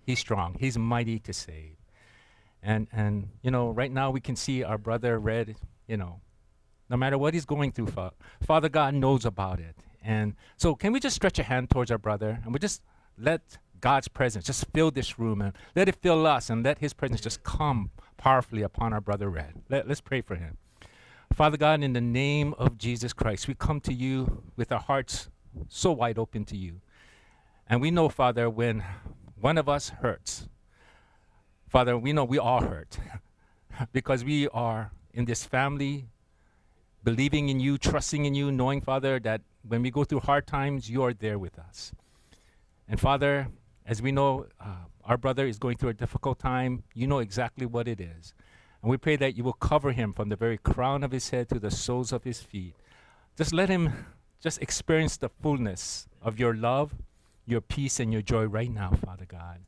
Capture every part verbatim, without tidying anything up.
He's strong. He's mighty to save. And, and you know, right now we can see our brother Red, you know, no matter what he's going through, fa- Father God knows about it. And so can we just stretch a hand towards our brother and we just let God's presence just fill this room and let it fill us and let his presence just come powerfully upon our brother Red. Let, let's pray for him. Father God, in the name of Jesus Christ, we come to you with our hearts so wide open to you. And we know, Father, when one of us hurts, Father, we know we all hurt because we are in this family, believing in you, trusting in you, knowing, Father, that when we go through hard times, you are there with us. And Father, as we know, uh, our brother is going through a difficult time. You know exactly what it is. And we pray that you will cover him from the very crown of his head to the soles of his feet. Just let him just experience the fullness of your love, your peace, and your joy right now, Father God.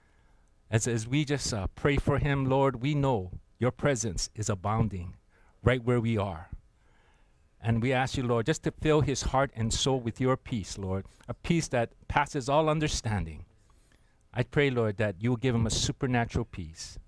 As, as we just uh, pray for him, Lord, we know your presence is abounding right where we are. And we ask you, Lord, just to fill his heart and soul with your peace, Lord, a peace that passes all understanding. I pray, Lord, that you will give him a supernatural peace,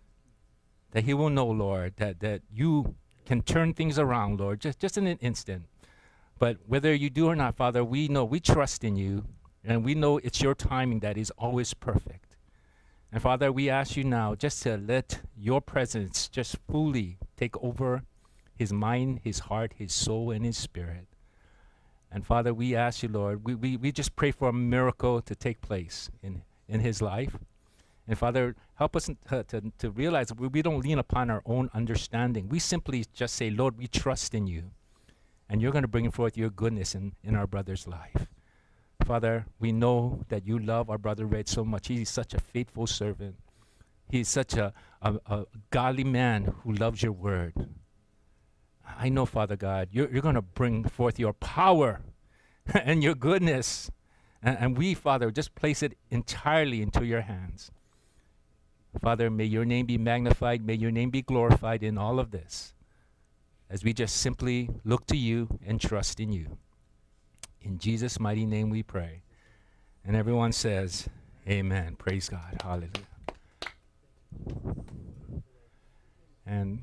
that he will know, Lord, that, that you can turn things around, Lord, just, just in an instant. But whether you do or not, Father, we know, we trust in you, and we know it's your timing that is always perfect. And Father, we ask you now just to let your presence just fully take over his mind, his heart, his soul, and his spirit. And Father, we ask you, Lord, we, we, we just pray for a miracle to take place in, in his life. And Father, help us to, to, to realize that we, we don't lean upon our own understanding. We simply just say, Lord, we trust in you. And you're going to bring forth your goodness in, in our brother's life. Father, we know that you love our brother Red so much. He's such a faithful servant. He's such a, a, a godly man who loves your word. I know, Father God, you're, you're going to bring forth your power and your goodness. And, and we, Father, just place it entirely into your hands. Father, may your name be magnified. May your name be glorified in all of this as we just simply look to you and trust in you. In Jesus' mighty name we pray. And everyone says, amen. Praise God. Hallelujah. And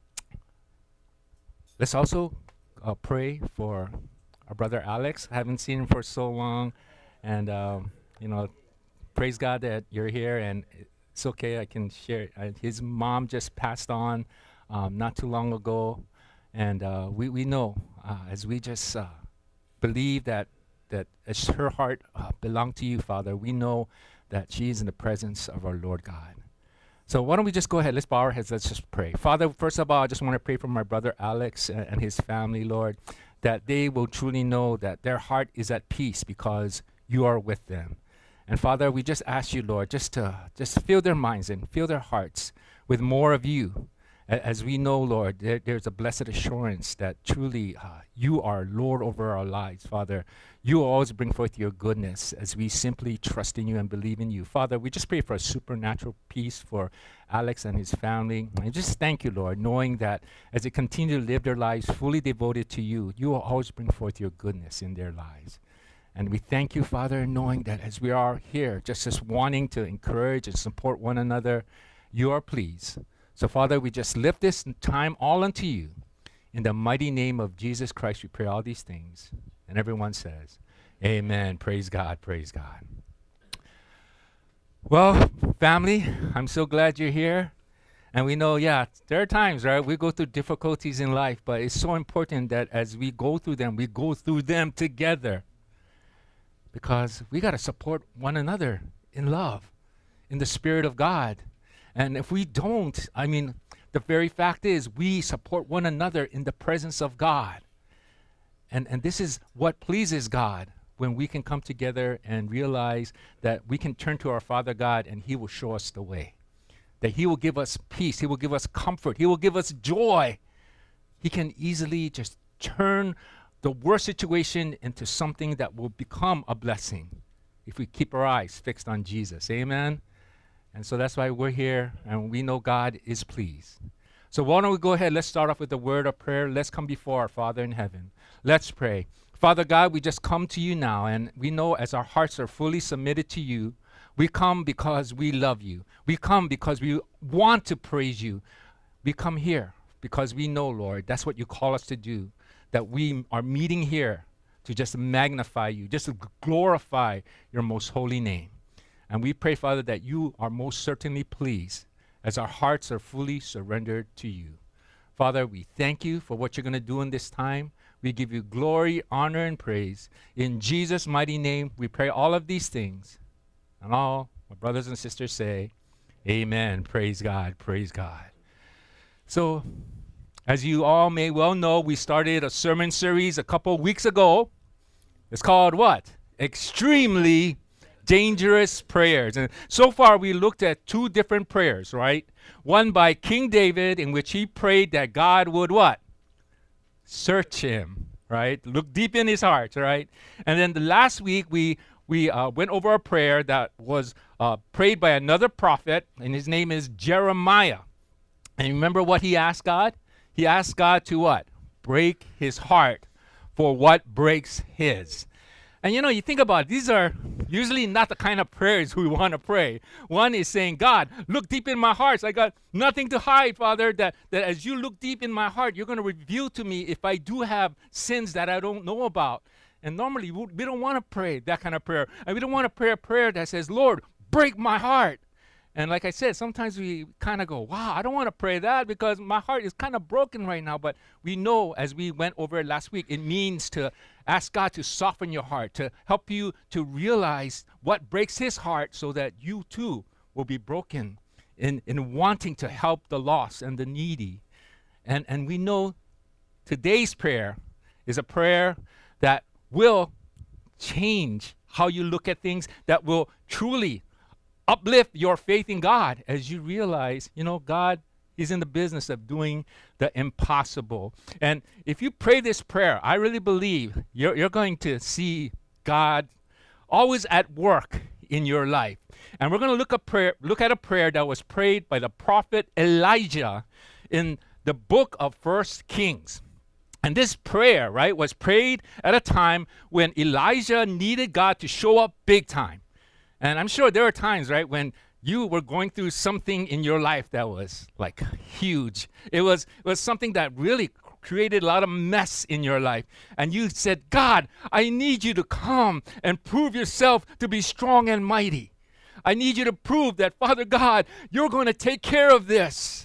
let's also uh, pray for our brother Alex. I haven't seen him for so long. And, um, you know, praise God that you're here. And it's okay, I can share. Uh, his mom just passed on um, not too long ago. And uh, we, we know uh, as we just uh, believe that that as her heart uh, belonged to you, Father, we know that she is in the presence of our Lord God. So why don't we just go ahead, let's bow our heads, let's just pray. Father, first of all, I just want to pray for my brother Alex and, and his family, Lord, that they will truly know that their heart is at peace because you are with them. And Father, we just ask you, Lord, just to just fill their minds and fill their hearts with more of you. As we know, Lord, there, there's a blessed assurance that truly uh, you are Lord over our lives, Father. You will always bring forth your goodness as we simply trust in you and believe in you. Father, we just pray for a supernatural peace for Alex and his family. And just thank you, Lord, knowing that as they continue to live their lives fully devoted to you, you will always bring forth your goodness in their lives. And we thank you, Father, knowing that as we are here, just as wanting to encourage and support one another, you are pleased. So, Father, we just lift this time all unto you. In the mighty name of Jesus Christ, we pray all these things. And everyone says, amen. Praise God. Praise God. Well, family, I'm so glad you're here. And we know, yeah, there are times, right, we go through difficulties in life, but it's so important that as we go through them, we go through them together. Because we got to support one another in love, in the Spirit of God. And if we don't, I mean, the very fact is we support one another in the presence of God. And and this is what pleases God, when we can come together and realize that we can turn to our Father God and he will show us the way. That he will give us peace. He will give us comfort. He will give us joy. He can easily just turn the worst situation into something that will become a blessing if we keep our eyes fixed on Jesus. Amen? And so that's why we're here, and we know God is pleased. So why don't we go ahead, let's start off with a word of prayer. Let's come before our Father in heaven. Let's pray. Father God, we just come to you now, and we know as our hearts are fully submitted to you, We come because we love you. We come because we want to praise you. We come here because we know, Lord, that's what you call us to do, that we are meeting here to just magnify you, just to glorify your most holy name. And we pray, Father, that you are most certainly pleased as our hearts are fully surrendered to you. Father, we thank you for what you're going to do in this time. We give you glory, honor, and praise. In Jesus' mighty name, we pray all of these things. And all my brothers and sisters say, amen. Praise God. Praise God. So, as you all may well know, we started a sermon series a couple weeks ago. It's called what? Extremely Dangerous Prayers. And so far, we looked at two different prayers, right? One by King David, in which he prayed that God would what? Search him, right? Look deep in his heart, right? And then the last week, we we uh, went over a prayer that was uh, prayed by another prophet, and his name is Jeremiah. And remember what he asked God? He asked God to what? Break his heart for what breaks his. And you know, you think about it, these are usually not the kind of prayers we want to pray. One is saying, God, look deep in my heart. I got nothing to hide, Father, that, that as you look deep in my heart, you're going to reveal to me if I do have sins that I don't know about. And normally, we don't want to pray that kind of prayer. And we don't want to pray a prayer that says, Lord, break my heart. And like I said, sometimes we kind of go, wow, I don't want to pray that because my heart is kind of broken right now. But we know, as we went over it last week, it means to ask God to soften your heart, to help you to realize what breaks his heart so that you too will be broken in, in wanting to help the lost and the needy. And, and we know today's prayer is a prayer that will change how you look at things, that will truly uplift your faith in God as you realize, you know, God is in the business of doing the impossible. And if you pray this prayer, I really believe you're, you're going to see God always at work in your life. And we're going to look, a prayer, look at a prayer that was prayed by the prophet Elijah in the book of First Kings. And this prayer, right, was prayed at a time when Elijah needed God to show up big time. And I'm sure there are times, right, when you were going through something in your life that was like huge. It was, it was something that really created a lot of mess in your life. And you said, God, I need you to come and prove yourself to be strong and mighty. I need you to prove that, Father God, you're going to take care of this.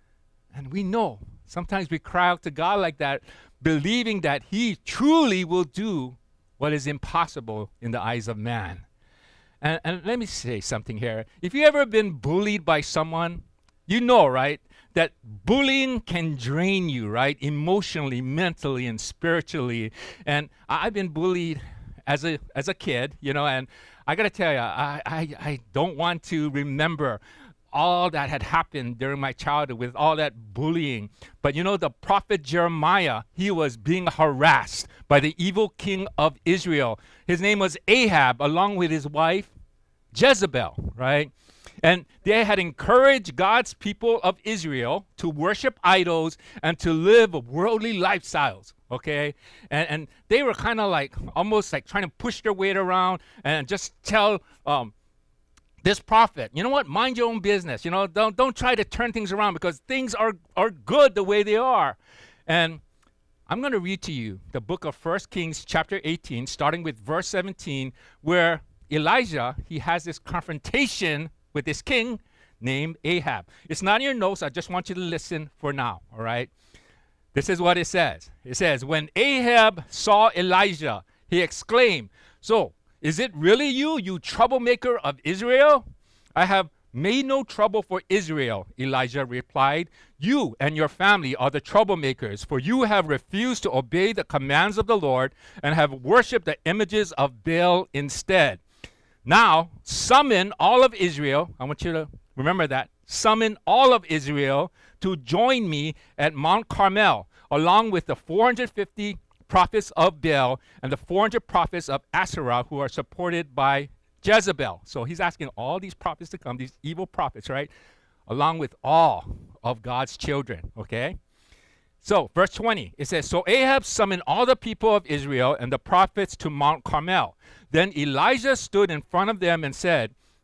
And we know sometimes we cry out to God like that, believing that he truly will do what is impossible in the eyes of man. And, and let me say something here. If you ever been bullied by someone, you know, right, that bullying can drain you, right, emotionally, mentally, and spiritually. And I've been bullied as a as a kid, you know, and I got to tell you, I, I, I don't want to remember all that had happened during my childhood with all that bullying. But you know, the prophet Jeremiah, he was being harassed by the evil king of Israel. His name was Ahab, along with his wife Jezebel, right? And they had encouraged God's people of Israel to worship idols and to live worldly lifestyles, okay? And, and they were kind of like, almost like trying to push their weight around and just tell um, this prophet, you know what, mind your own business. You know, don't don't try to turn things around because things are, are good the way they are. And I'm going to read to you the book of First Kings chapter eighteen, starting with verse seventeen, where Elijah, he has this confrontation with this king named Ahab. It's not in your notes. I just want you to listen for now, all right? This is what it says. It says, when Ahab saw Elijah, he exclaimed, so, is it really you, you troublemaker of Israel? I have made no trouble for Israel, Elijah replied. You and your family are the troublemakers, for you have refused to obey the commands of the Lord and have worshipped the images of Baal instead. Now, summon all of Israel. I want you to remember that. Summon all of Israel to join me at Mount Carmel, along with the four hundred fifty prophets of Baal and the four hundred prophets of Asherah who are supported by Jezebel. So he's asking all these prophets to come, these evil prophets, right? Along with all of God's children, okay? So verse twenty, it says, so Ahab summoned all the people of Israel and the prophets to Mount Carmel. Then Elijah stood in front of them and said,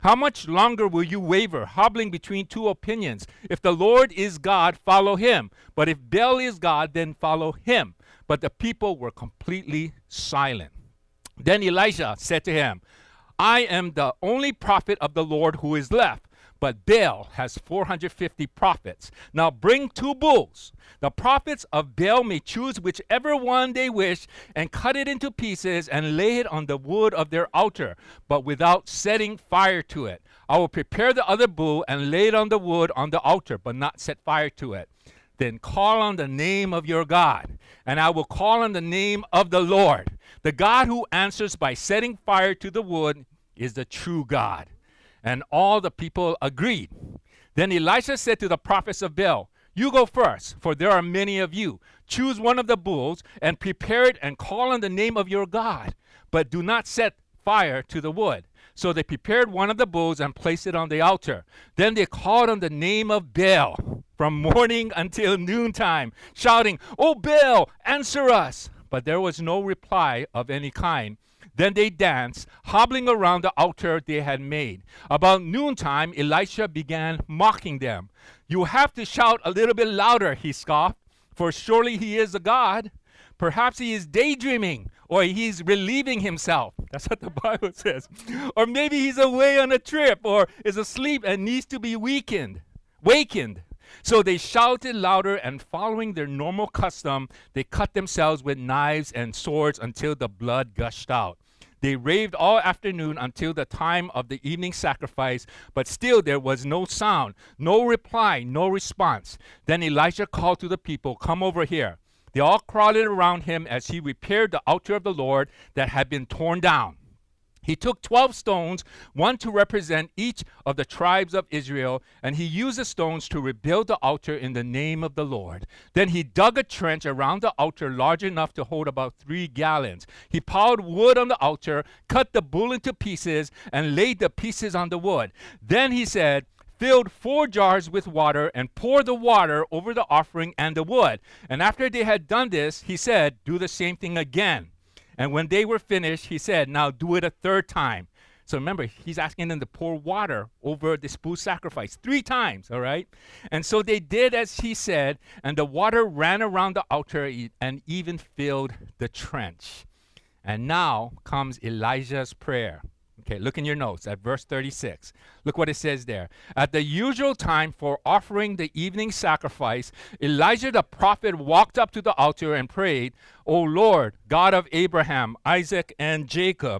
How much longer will you waver, hobbling between two opinions? If the Lord is God, follow him. But if Baal is God, then follow him. But the people were completely silent. Then Elijah said to him, I am the only prophet of the Lord who is left, but Baal has four hundred fifty prophets. Now bring two bulls. The prophets of Baal may choose whichever one they wish and cut it into pieces and lay it on the wood of their altar, but without setting fire to it. I will prepare the other bull and lay it on the wood on the altar, but not set fire to it. Then call on the name of your God, and I will call on the name of the Lord. The God who answers by setting fire to the wood is the true God. And all the people agreed. Then Elisha said to the prophets of Baal, you go first, for there are many of you. Choose one of the bulls and prepare it and call on the name of your God, but do not set fire to the wood. So they prepared one of the bulls and placed it on the altar. Then they called on the name of Baal from morning until noontime, shouting, O Baal, answer us. But there was no reply of any kind. Then they danced, hobbling around the altar they had made. About noontime, Elisha began mocking them. You have to shout a little bit louder, he scoffed, for surely he is a god. Perhaps he is daydreaming, or he's relieving himself. That's what the Bible says. Or maybe he's away on a trip, or is asleep and needs to be weakened, wakened. So they shouted louder, and following their normal custom, they cut themselves with knives and swords until the blood gushed out. They raved all afternoon until the time of the evening sacrifice, but still there was no sound, no reply, no response. Then Elijah called to the people, come over here. They all crowded around him as he repaired the altar of the Lord that had been torn down. He took twelve stones, one to represent each of the tribes of Israel, and he used the stones to rebuild the altar in the name of the Lord. Then he dug a trench around the altar large enough to hold about three gallons. He piled wood on the altar, cut the bull into pieces, and laid the pieces on the wood. Then he said, filled four jars with water and poured the water over the offering and the wood. And after they had done this, he said, do the same thing again. And when they were finished, he said, now do it a third time. So remember, he's asking them to pour water over this bull sacrifice three times, all right? And so they did as he said, and the water ran around the altar and even filled the trench. And now comes Elijah's prayer. Okay, look in your notes at verse thirty-six. Look what it says there. At the usual time for offering the evening sacrifice, Elijah the prophet walked up to the altar and prayed, O Lord, God of Abraham, Isaac, and Jacob,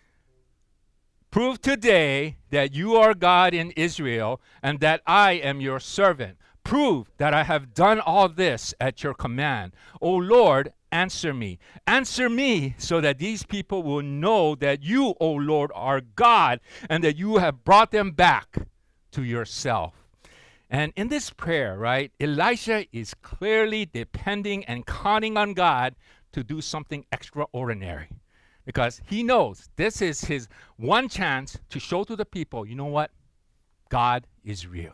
prove today that you are God in Israel and that I am your servant. Prove that I have done all this at your command. O Lord, answer me. Answer me so that these people will know that you, O Lord, are God and that you have brought them back to yourself. And in this prayer, right, Elisha is clearly depending and counting on God to do something extraordinary because he knows this is his one chance to show to the people, you know what? God is real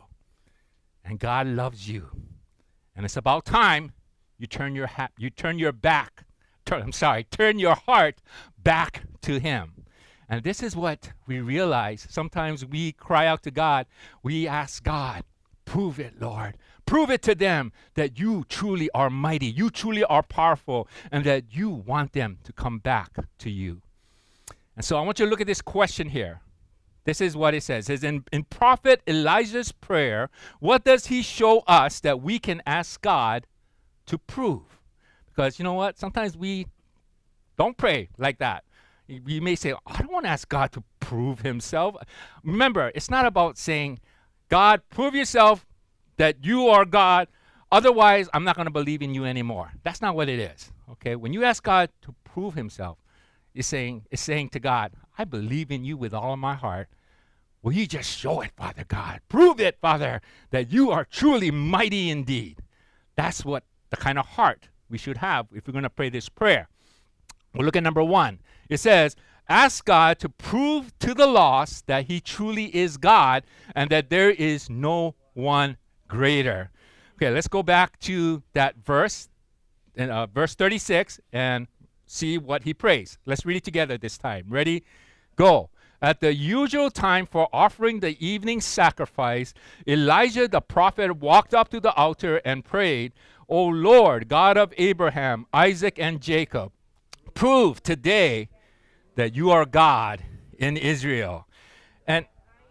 and God loves you. And it's about time You turn your ha- you turn your back, turn, I'm sorry, turn your heart back to him. And this is what we realize. Sometimes we cry out to God. We ask God, prove it, Lord. Prove it to them that you truly are mighty, you truly are powerful, and that you want them to come back to you. And so I want you to look at this question here. This is what it says. It says, in, in Prophet Elijah's prayer, what does he show us that we can ask God to prove? Because you know what? Sometimes we don't pray like that. You may say, I don't want to ask God to prove himself. Remember, it's not about saying, God, prove yourself that you are God. Otherwise, I'm not going to believe in you anymore. That's not what it is. Okay? When you ask God to prove himself, it's saying, it's saying to God, I believe in you with all of my heart. Will you just show it, Father God? Prove it, Father, that you are truly mighty indeed. That's what the kind of heart we should have if we're going to pray this prayer. We'll look at number one. It says, ask God to prove to the lost that he truly is God and that there is no one greater. Okay, let's go back to that verse, in, uh, verse thirty-six, and see what he prays. Let's read it together this time. Ready? Go. At the usual time for offering the evening sacrifice, Elijah the prophet walked up to the altar and prayed, O Lord, God of Abraham, Isaac, and Jacob, prove today that you are God in Israel. And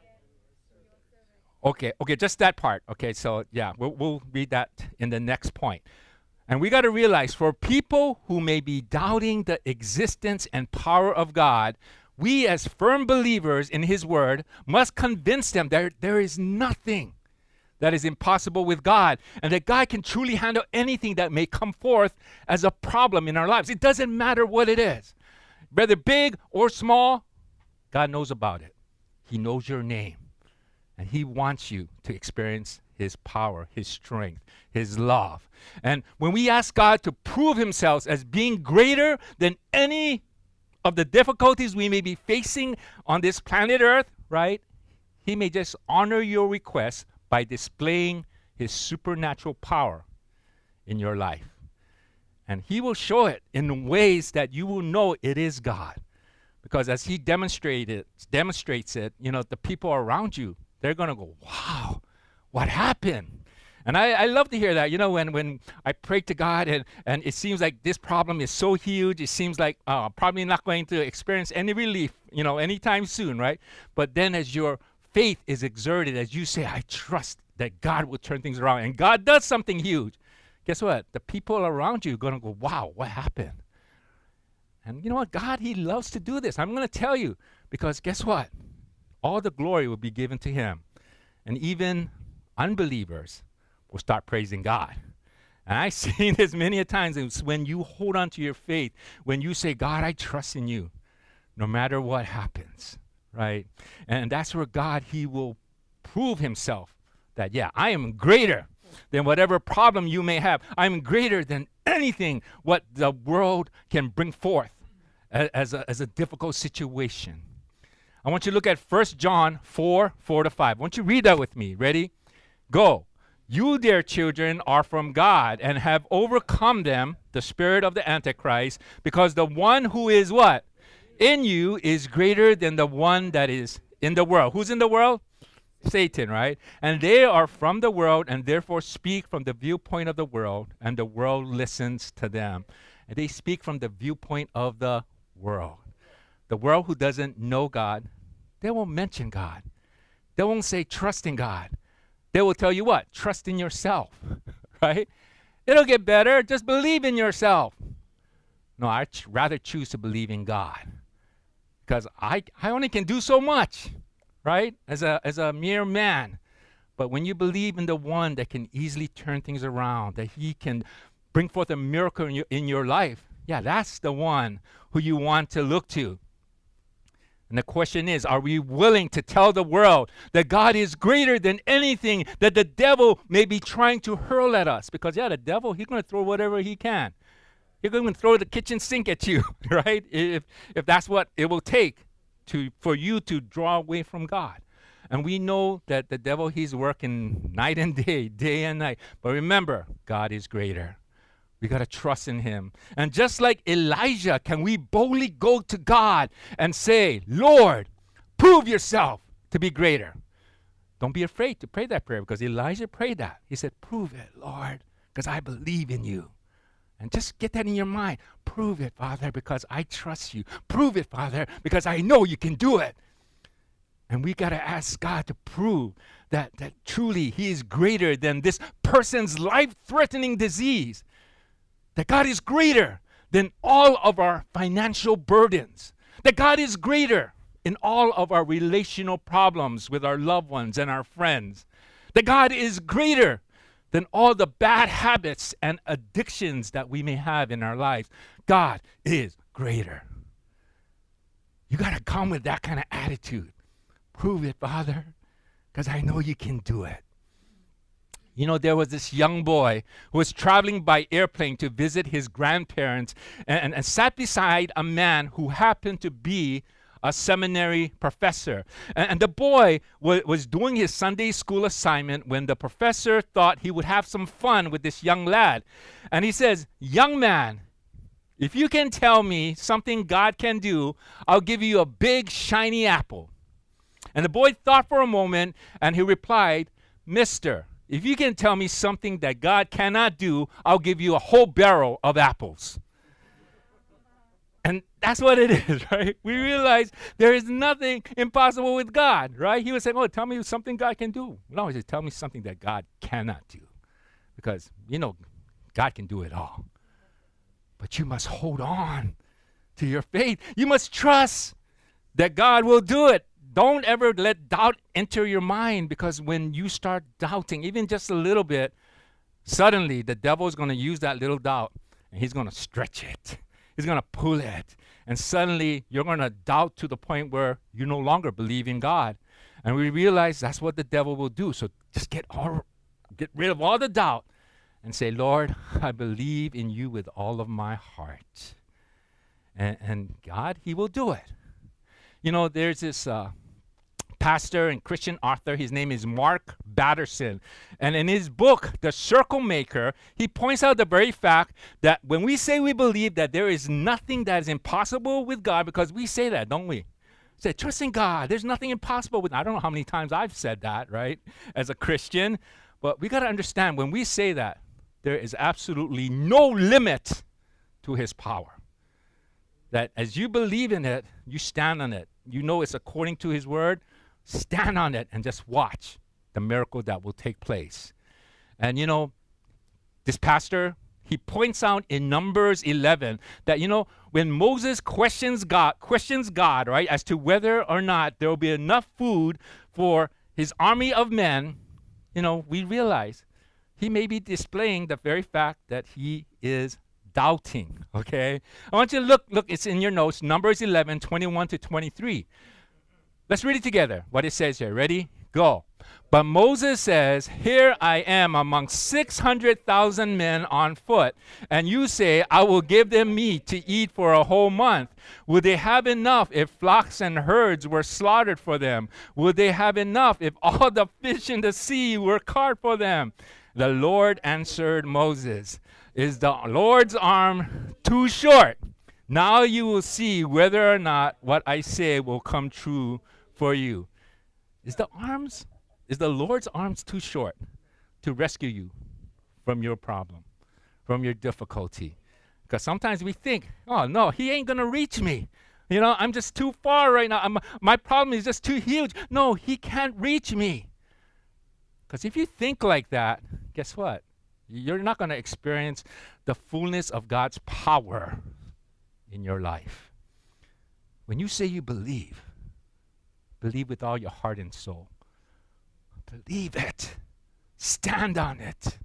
okay, okay, just that part. Okay, so yeah, we'll, we'll read that in the next point. And we got to realize, for people who may be doubting the existence and power of God, we as firm believers in his word must convince them that there is nothing that is impossible with God, and that God can truly handle anything that may come forth as a problem in our lives. It doesn't matter what it is, whether big or small, God knows about it. He knows your name, and he wants you to experience his power, his strength, his love. And when we ask God to prove himself as being greater than any of the difficulties we may be facing on this planet Earth, right? He may just honor your request by displaying his supernatural power in your life. And he will show it in ways that you will know it is God. Because as he demonstrated, demonstrates it, you know, the people around you, they're going to go, wow, what happened? And I, I love to hear that. You know, when, when I pray to God and, and it seems like this problem is so huge, it seems like uh, probably not going to experience any relief, you know, anytime soon, right? But then as your faith is exerted, as you say, I trust that God will turn things around, and God does something huge, guess what? The people around you are going to go, wow, what happened? And you know what? God, he loves to do this. I'm going to tell you, because guess what? All the glory will be given to him. And even unbelievers will start praising God. And I've seen this many a times. It's when you hold on to your faith, when you say, God, I trust in you, no matter what happens, right? And that's where God, he will prove himself that, yeah, I am greater than whatever problem you may have. I'm greater than anything what the world can bring forth as, as, a, as a difficult situation. I want you to look at First John four, four to five. I want you to read that with me. Ready? Go. You, dear children, are from God and have overcome them, the spirit of the Antichrist, because the one who is what? In you is greater than the one that is in the world. Who's in the world? Satan, right? And they are from the world and therefore speak from the viewpoint of the world, and the world listens to them. And they speak from the viewpoint of the world. The world who doesn't know God, they won't mention God. They won't say trust in God. They will tell you what? Trust in yourself, right? It'll get better. Just believe in yourself. No, I'd ch- rather choose to believe in God, because I, I only can do so much, right, as a, as a mere man. But when you believe in the one that can easily turn things around, that he can bring forth a miracle in your, in your life, yeah, that's the one who you want to look to. And the question is, are we willing to tell the world that God is greater than anything that the devil may be trying to hurl at us? Because, yeah, the devil, he's going to throw whatever he can. He's going to throw the kitchen sink at you, right? If if that's what it will take to for you to draw away from God. And we know that the devil, he's working night and day, day and night. But remember, God is greater. We got to trust in him. And just like Elijah, can we boldly go to God and say, Lord, prove yourself to be greater. Don't be afraid to pray that prayer, because Elijah prayed that. He said, prove it, Lord, because I believe in you. And just get that in your mind. Prove it, Father, because I trust you. Prove it, Father, because I know you can do it. And we got to ask God to prove that, that truly he is greater than this person's life-threatening disease. That God is greater than all of our financial burdens. That God is greater in all of our relational problems with our loved ones and our friends. That God is greater than all the bad habits and addictions that we may have in our lives. God is greater. You got to come with that kind of attitude. Prove it, Father, because I know you can do it. You know, there was this young boy who was traveling by airplane to visit his grandparents and, and, and sat beside a man who happened to be a seminary professor. And, and the boy w- was doing his Sunday school assignment when the professor thought he would have some fun with this young lad. And he says, young man, If you can tell me something God can do, I'll give you a big, shiny apple. And the boy thought for a moment, and he replied, Mister, if you can tell me something that God cannot do, I'll give you a whole barrel of apples. And that's what it is, right? We realize there is nothing impossible with God, right? He was saying, oh, tell me something God can do. No, he said, tell me something that God cannot do. Because, you know, God can do it all. But you must hold on to your faith. You must trust that God will do it. Don't ever let doubt enter your mind, because when you start doubting, even just a little bit, suddenly the devil is going to use that little doubt and he's going to stretch it. He's going to pull it. And suddenly you're going to doubt to the point where you no longer believe in God. And we realize that's what the devil will do. So just get all, get rid of all the doubt and say, Lord, I believe in you with all of my heart. And, and God, he will do it. You know, there's this uh, pastor and Christian author. His name is Mark Batterson. And in his book, The Circle Maker, he points out the very fact that when we say we believe that there is nothing that is impossible with God, because we say that, don't we? Say, trust in God. There's nothing impossible with, I don't know how many times I've said that, right, as a Christian. But we got to understand, when we say that, there is absolutely no limit to his power. That as you believe in it, you stand on it. You know it's according to his word. Stand on it and just watch the miracle that will take place. And you know, this pastor, he points out in Numbers eleven that, you know, when Moses questions God, questions God, right, as to whether or not there will be enough food for his army of men, you know, we realize he may be displaying the very fact that he is doubting, okay? I want you to look, look, it's in your notes, Numbers eleven, twenty-one to twenty-three. Let's read it together, what it says here. Ready? Go. But Moses says, here I am among six hundred thousand men on foot, and you say, I will give them meat to eat for a whole month. Would they have enough if flocks and herds were slaughtered for them? Would they have enough if all the fish in the sea were caught for them? The Lord answered Moses, is the Lord's arm too short? Now you will see whether or not what I say will come true for you. Is the arms, is the Lord's arms too short to rescue you from your problem, from your difficulty? Because sometimes we think, oh no, he ain't gonna reach me. You know, I'm just too far right now. I'm, my problem is just too huge. No, he can't reach me. Because if you think like that, guess what? You're not going to experience the fullness of God's power in your life. When you say you believe, believe with all your heart and soul. Believe it. Stand on it.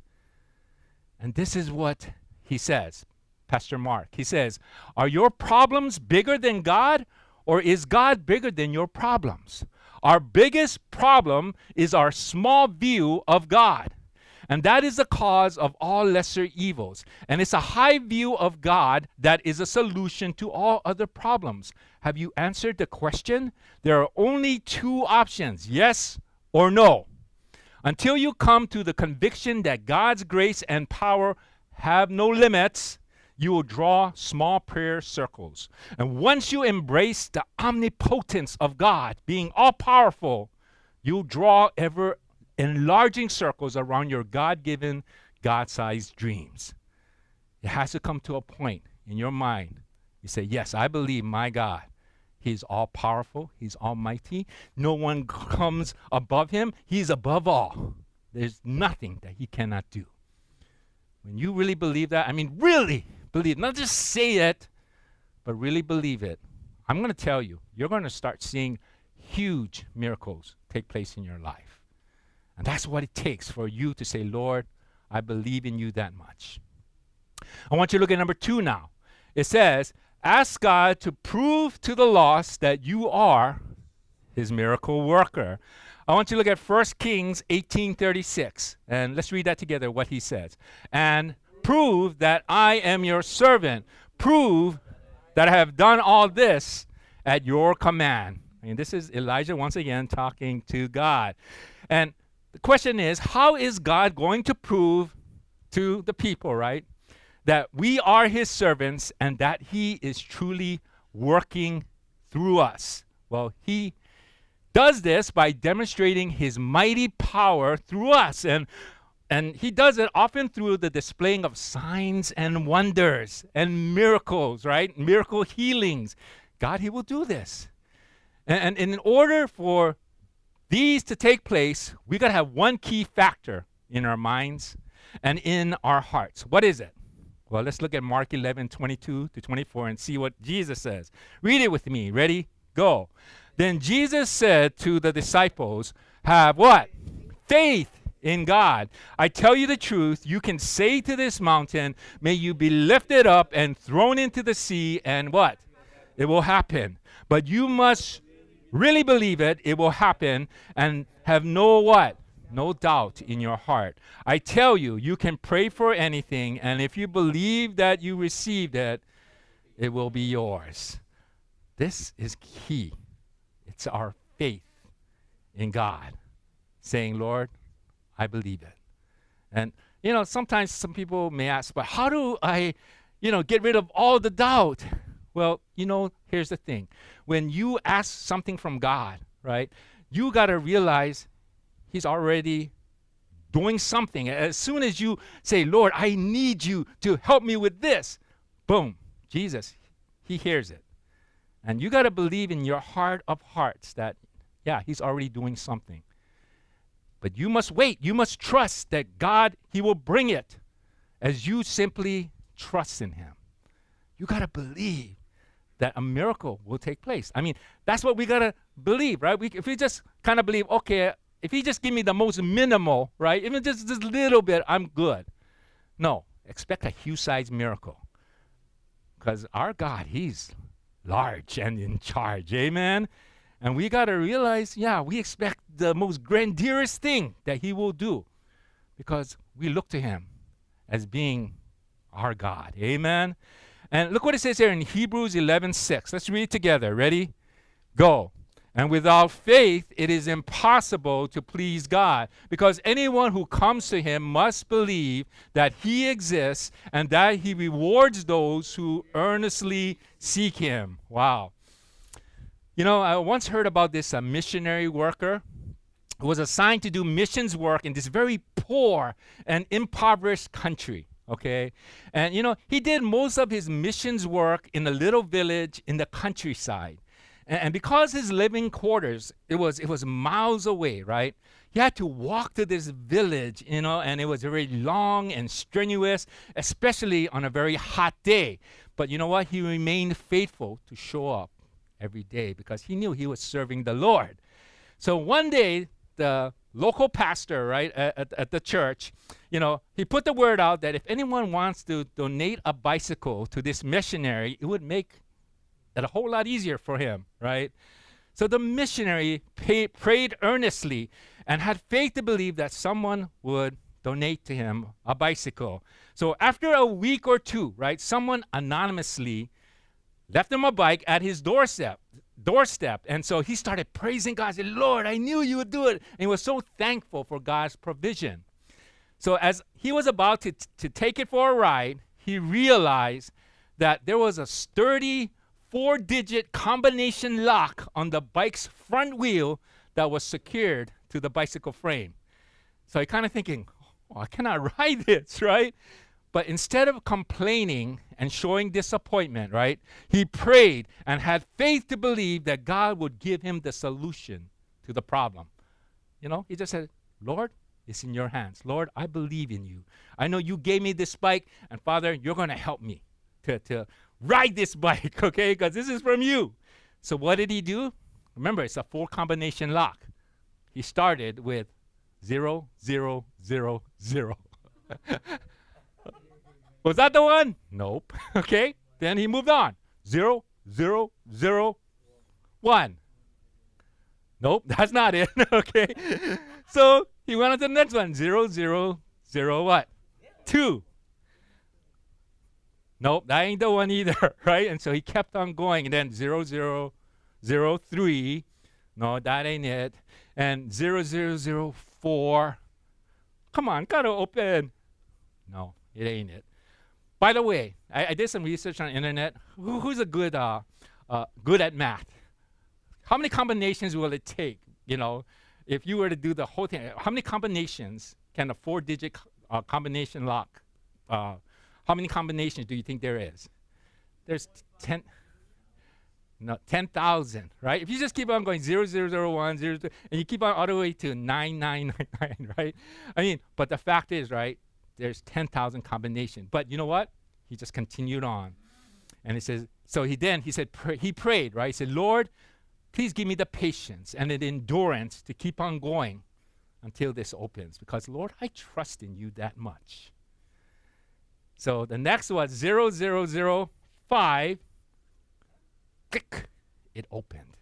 And this is what he says, Pastor Mark. He says, are your problems bigger than God, or is God bigger than your problems? Our biggest problem is our small view of God. And that is the cause of all lesser evils. And it's a high view of God that is a solution to all other problems. Have you answered the question? There are only two options, yes or no. Until you come to the conviction that God's grace and power have no limits, you will draw small prayer circles. And once you embrace the omnipotence of God, being all-powerful, you'll draw ever enlarging circles around your God-given, God-sized dreams. It has to come to a point in your mind. You say, yes, I believe my God. He's all-powerful. He's almighty. No one comes above him. He's above all. There's nothing that he cannot do. When you really believe that, I mean really believe, not just say it, but really believe it, I'm going to tell you, you're going to start seeing huge miracles take place in your life. And that's what it takes for you to say, Lord, I believe in you that much. I want you to look at number two now. It says, ask God to prove to the lost that you are his miracle worker. I want you to look at First Kings eighteen thirty-six. And let's read that together, what he says. And prove that I am your servant. Prove that I have done all this at your command. And this is Elijah once again talking to God. And the question is, how is God going to prove to the people, right, that we are his servants and that he is truly working through us. Well, he does this by demonstrating his mighty power through us. And, and he does it often through the displaying of signs and wonders and miracles, right? Miracle healings. God, he will do this. And, and in order for these to take place, we got to have one key factor in our minds and in our hearts. What is it? Well, let's look at Mark eleven, twenty-two to twenty-four and see what Jesus says. Read it with me. Ready? Go. Then Jesus said to the disciples, have what? Faith in God. I tell you the truth, you can say to this mountain, may you be lifted up and thrown into the sea, and what? It will happen. But you must really believe it, it will happen, and have no what? No doubt in your heart. I tell you, you can pray for anything, and if you believe that you received it, it will be yours. This is key. It's our faith in God, saying, Lord, I believe it. And, you know, sometimes some people may ask, but how do I, you know, get rid of all the doubt? Well, you know, here's the thing. When you ask something from God, right, you got to realize he's already doing something. As soon as you say, Lord, I need you to help me with this, boom, Jesus, he hears it. And you got to believe in your heart of hearts that, yeah, he's already doing something. But you must wait. You must trust that God, he will bring it as you simply trust in him. You got to believe that a miracle will take place. I mean, that's what we got to believe, right? We, if we just kind of believe, okay, if he just give me the most minimal, right, even just this little bit, I'm good. No, expect a huge-sized miracle. Because our God, he's large and in charge, amen? And we got to realize, yeah, we expect the most grandiose thing that he will do because we look to him as being our God, amen? And look what it says here in Hebrews eleven six. Let's read it together. Ready? Go. And without faith, it is impossible to please God, because anyone who comes to him must believe that he exists and that he rewards those who earnestly seek him. Wow. You know, I once heard about this uh, missionary worker who was assigned to do missions work in this very poor and impoverished country. Okay, and you know, he did most of his missions work in a little village in the countryside. And, and because his living quarters, it was it was miles away, right? He had to walk to this village, you know, and it was very long and strenuous, especially on a very hot day. But you know what? He remained faithful to show up every day because he knew he was serving the Lord. So one day, the local pastor, right, at, at, at the church, you know, he put the word out that if anyone wants to donate a bicycle to this missionary, it would make it a whole lot easier for him, right? So the missionary pay, prayed earnestly and had faith to believe that someone would donate to him a bicycle. So after a week or two, right, someone anonymously left him a bike at his doorstep. doorstep. And so he started praising God. He said, Lord, I knew you would do it. And he was so thankful for God's provision. So as he was about to, t- to take it for a ride, he realized that there was a sturdy four-digit combination lock on the bike's front wheel that was secured to the bicycle frame. So he kind of thinking, oh, I cannot ride this, right? But instead of complaining and showing disappointment, right, he prayed and had faith to believe that God would give him the solution to the problem. You know, he just said, Lord, it's in your hands. Lord, I believe in you. I know you gave me this bike, and Father, you're going to help me to, to ride this bike, okay, because this is from you. So what did he do? Remember, it's a four combination lock. He started with zero, zero, zero, zero. Was that the one? Nope. Okay. Then he moved on. Zero, zero, zero, one. Nope, that's not it. Okay. So he went on to the next one. Zero, zero, zero, what? Two. Nope, that ain't the one either, right? And so he kept on going. And then zero, zero, zero, three. No, that ain't it. And zero, zero, zero, four. Come on, gotta open. No, it ain't it. By the way, I, I did some research on the internet. Who, who's a good, uh, uh, good at math? How many combinations will it take, you know, if you were to do the whole thing? How many combinations can a four-digit uh, combination lock, uh, how many combinations do you think there is? There's ten, no, ten thousand, right? If you just keep on going zero, zero, zero, one, zero, two, and you keep on all the way to nine, nine, nine, nine, right? I mean, but the fact is, right, there's ten thousand combinations. But you know what? He just continued on. And he says, so he then, he said, pray, he prayed, right? He said, Lord, please give me the patience and the endurance to keep on going until this opens. Because, Lord, I trust in you that much. So the next was zero, zero, zero, five. Click. It opened.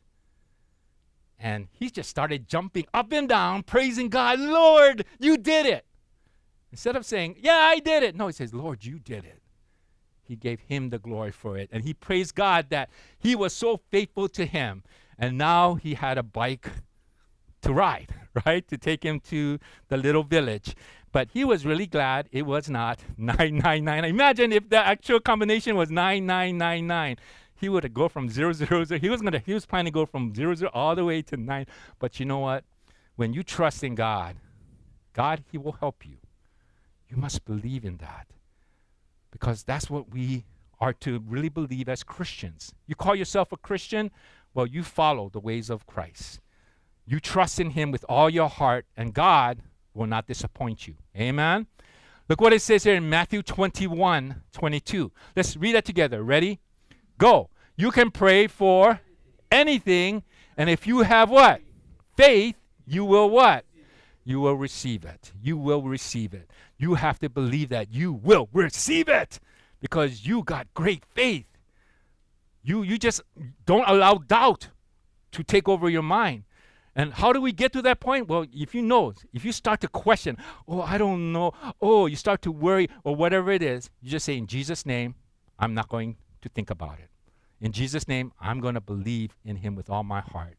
And he just started jumping up and down, praising God. Lord, you did it. Instead of saying, yeah, I did it. No, he says, Lord, you did it. He gave him the glory for it. And he praised God that he was so faithful to him. And now he had a bike to ride, right? To take him to the little village. But he was really glad it was not nine nine nine. Imagine if the actual combination was nine nine nine nine. He would go from zero, zero, zero. He was gonna. He was planning to go from zero, zero all the way to nine. But you know what? When you trust in God, God, he will help you. You must believe in that. Because that's what we are to really believe as Christians. You call yourself a Christian? Well, you follow the ways of Christ. You trust in him with all your heart, and God will not disappoint you. Amen? Look what it says here in Matthew twenty-one, twenty-two. Let's read that together. Ready? Go. You can pray for anything, and if you have what? Faith, you will what? You will receive it. You will receive it. You have to believe that you will receive it because you got great faith. You, you just don't allow doubt to take over your mind. And how do we get to that point? Well, if you know, if you start to question, oh, I don't know, oh, you start to worry or whatever it is, you just say, in Jesus' name, I'm not going to think about it. In Jesus' name, I'm going to believe in him with all my heart.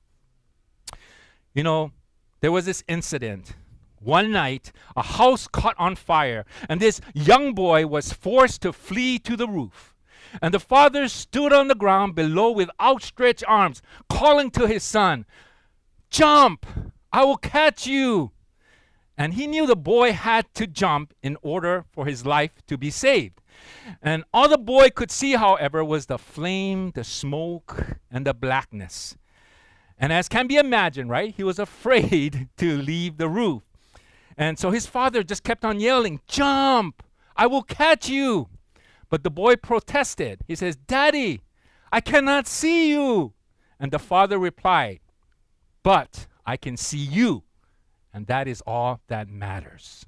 You know, there was this incident. One night, a house caught on fire, and this young boy was forced to flee to the roof. And the father stood on the ground below with outstretched arms, calling to his son, jump, I will catch you. And he knew the boy had to jump in order for his life to be saved. And all the boy could see, however, was the flame, the smoke, and the blackness. And as can be imagined, right, he was afraid to leave the roof. And so his father just kept on yelling, jump, I will catch you. But the boy protested. He says, Daddy, I cannot see you. And the father replied, but I can see you, and that is all that matters.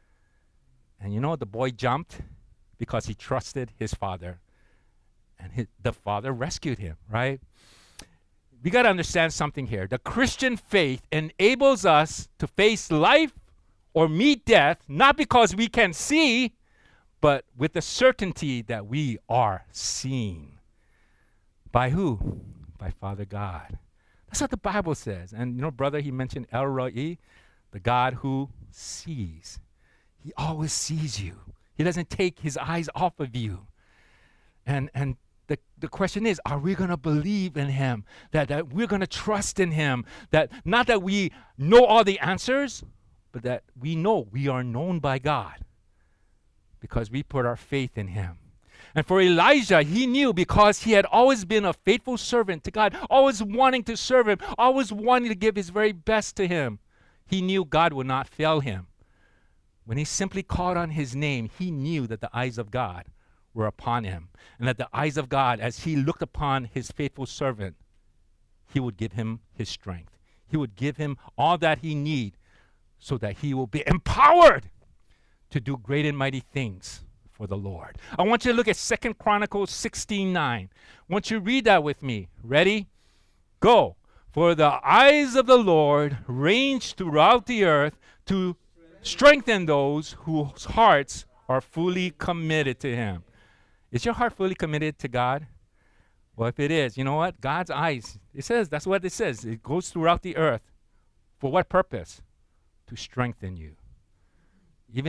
And you know, the boy jumped because he trusted his father, and his, the father rescued him, right? We got to understand something here. The Christian faith enables us to face life or meet death, not because we can see, but with the certainty that we are seen. By who? By Father God. That's what the Bible says. And you know, brother, he mentioned El Roi, the God who sees. He always sees you. He doesn't take his eyes off of you. And and the, the question is, are we going to believe in him? That, that we're going to trust in him? That not that we know all the answers, but that we know we are known by God because we put our faith in him. And for Elijah, he knew because he had always been a faithful servant to God, always wanting to serve him, always wanting to give his very best to him. He knew God would not fail him. When he simply called on his name, he knew that the eyes of God were upon him. And that the eyes of God, as he looked upon his faithful servant, he would give him his strength. He would give him all that he needs so that he will be empowered to do great and mighty things for the Lord. I want you to look at Second Chronicles sixteen nine. I want you to read that with me. Ready? Go. For the eyes of the Lord range throughout the earth to strengthen those whose hearts are fully committed to him. Is your heart fully committed to God? Well, if it is, you know what? God's eyes, it says, that's what it says. It goes throughout the earth. For what purpose? To strengthen you. Even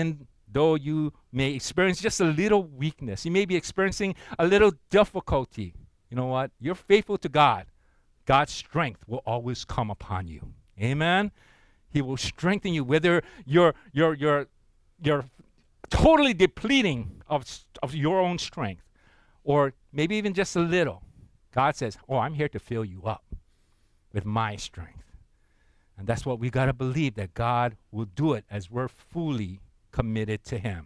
though you may experience just a little weakness, you may be experiencing a little difficulty, you know what? You're faithful to God. God's strength will always come upon you. Amen? He will strengthen you, whether you're, you're, you're, you're totally depleting of, of your own strength, or maybe even just a little. God says, oh, I'm here to fill you up with my strength. And that's what we got to believe, that God will do it as we're fully committed to him.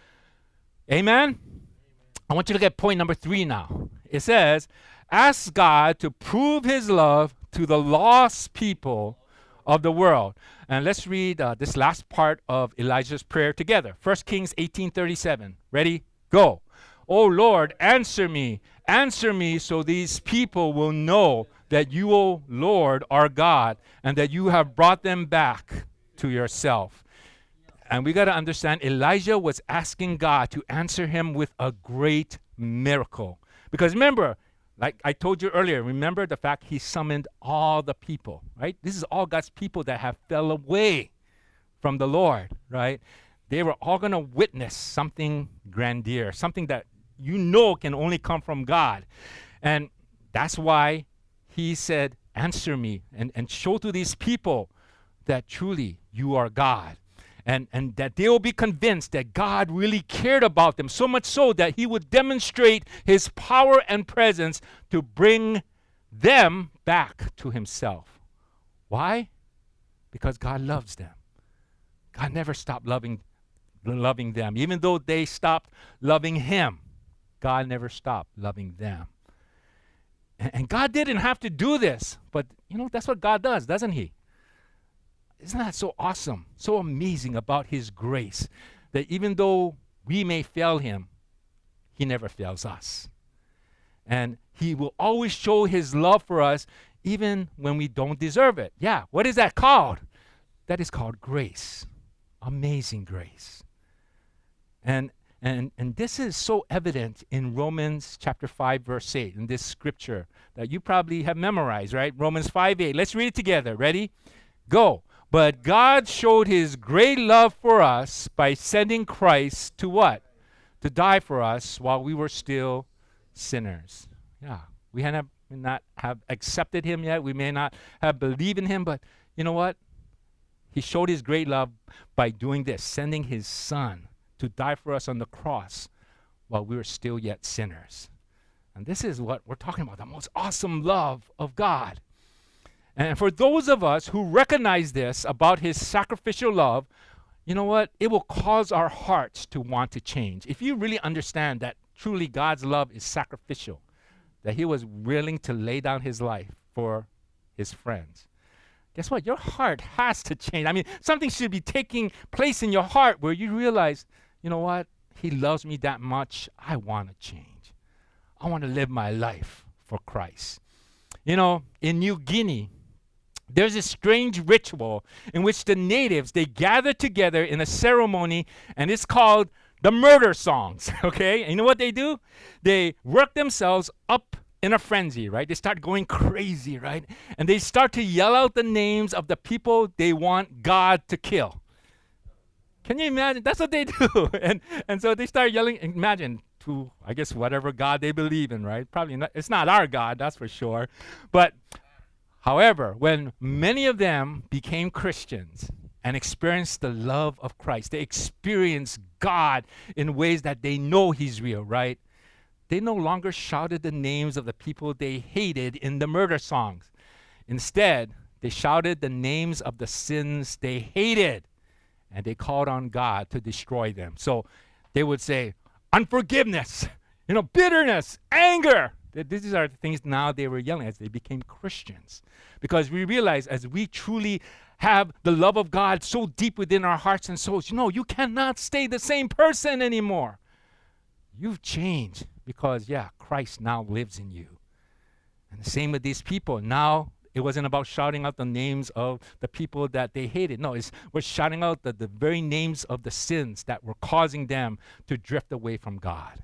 Amen? I want you to look at point number three now. It says, ask God to prove his love to the lost people of the world. And let's read uh, this last part of Elijah's prayer together. First Kings eighteen thirty-seven. Ready? Go. Oh Lord, answer me. Answer me so these people will know that you, O Lord, are God, and that you have brought them back to yourself. And we got to understand, Elijah was asking God to answer him with a great miracle. Because remember, like I told you earlier, remember the fact he summoned all the people, right? This is all God's people that have fell away from the Lord, right? They were all going to witness something grandeur, something that you know can only come from God. And that's why he said, answer me and, and show to these people that truly you are God. And, and that they will be convinced that God really cared about them, so much so that he would demonstrate his power and presence to bring them back to himself. Why? Because God loves them. God never stopped loving, loving them. Even though they stopped loving him, God never stopped loving them. And, and God didn't have to do this, but you know, that's what God does, doesn't he? Isn't that so awesome, so amazing about his grace, that even though we may fail him, he never fails us. And he will always show his love for us even when we don't deserve it. Yeah, what is that called? That is called grace. Amazing grace. And and and this is so evident in Romans chapter five, verse eight, in this scripture that you probably have memorized, right? Romans five eight. Let's read it together. Ready? Go. But God showed his great love for us by sending Christ to what? To die for us while we were still sinners. Yeah, we had not, not have accepted him yet. We may not have believed in him, but you know what? He showed his great love by doing this, sending his son to die for us on the cross while we were still yet sinners. And this is what we're talking about, the most awesome love of God. And for those of us who recognize this about his sacrificial love, you know what? It will cause our hearts to want to change. If you really understand that truly God's love is sacrificial, that he was willing to lay down his life for his friends, guess what? Your heart has to change. I mean, something should be taking place in your heart where you realize, you know what? He loves me that much. I want to change. I want to live my life for Christ. You know, in New Guinea, there's a strange ritual in which the natives, they gather together in a ceremony, and it's called the murder songs, okay? And you know what they do? They work themselves up in a frenzy, right? They start going crazy, right? And they start to yell out the names of the people they want God to kill. Can you imagine? That's what they do. and and so they start yelling, imagine, to, I guess, whatever God they believe in, right? Probably not, it's not our God, that's for sure. But however, when many of them became Christians and experienced the love of Christ, they experienced God in ways that they know he's real, right? They no longer shouted the names of the people they hated in the murder songs. Instead, they shouted the names of the sins they hated, and they called on God to destroy them. So they would say, unforgiveness, you know, bitterness, anger. These are the things now they were yelling as they became Christians. Because we realize as we truly have the love of God so deep within our hearts and souls, you know, you cannot stay the same person anymore. You've changed because, yeah, Christ now lives in you. And the same with these people. Now, it wasn't about shouting out the names of the people that they hated. No, it's we're shouting out the, the very names of the sins that were causing them to drift away from God.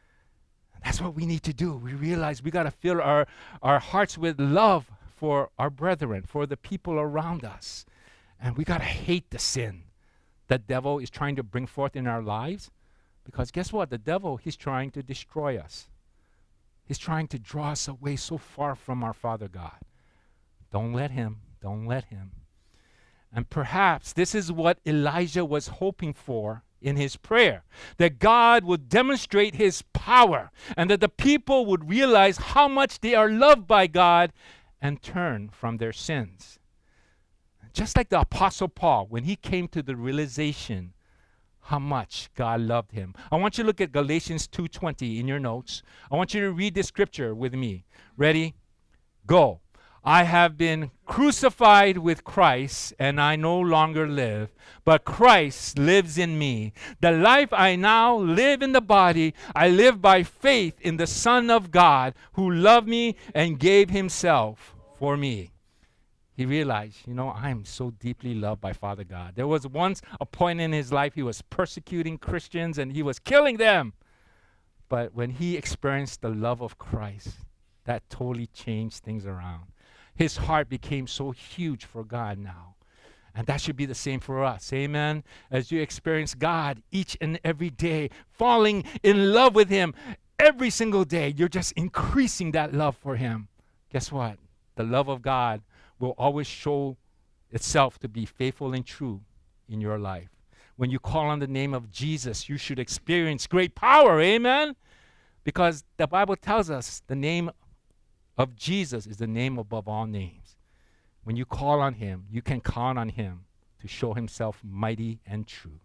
That's what we need to do. We realize we got to fill our, our hearts with love for our brethren, for the people around us. And we got to hate the sin the devil is trying to bring forth in our lives? Because guess what? The devil, he's trying to destroy us. He's trying to draw us away so far from our Father God. Don't let him. Don't let him. And perhaps this is what Elijah was hoping for in his prayer, that God would demonstrate his power and that the people would realize how much they are loved by God and turn from their sins. Just like the Apostle Paul, when he came to the realization how much God loved him. I want you to look at Galatians two twenty in your notes. I want you to read this scripture with me. Ready? Go. I have been crucified with Christ, and I no longer live, but Christ lives in me. The life I now live in the body, I live by faith in the Son of God, who loved me and gave himself for me. He realized, you know, I'm so deeply loved by Father God. There was once a point in his life he was persecuting Christians and he was killing them. But when he experienced the love of Christ, that totally changed things around. His heart became so huge for God now. And that should be the same for us. Amen. As you experience God each and every day, falling in love with him every single day, you're just increasing that love for him. Guess what? The love of God will always show itself to be faithful and true in your life. When you call on the name of Jesus, you should experience great power. Amen. Because the Bible tells us the name of Jesus is the name above all names. When you call on him, you can count on him to show himself mighty and true.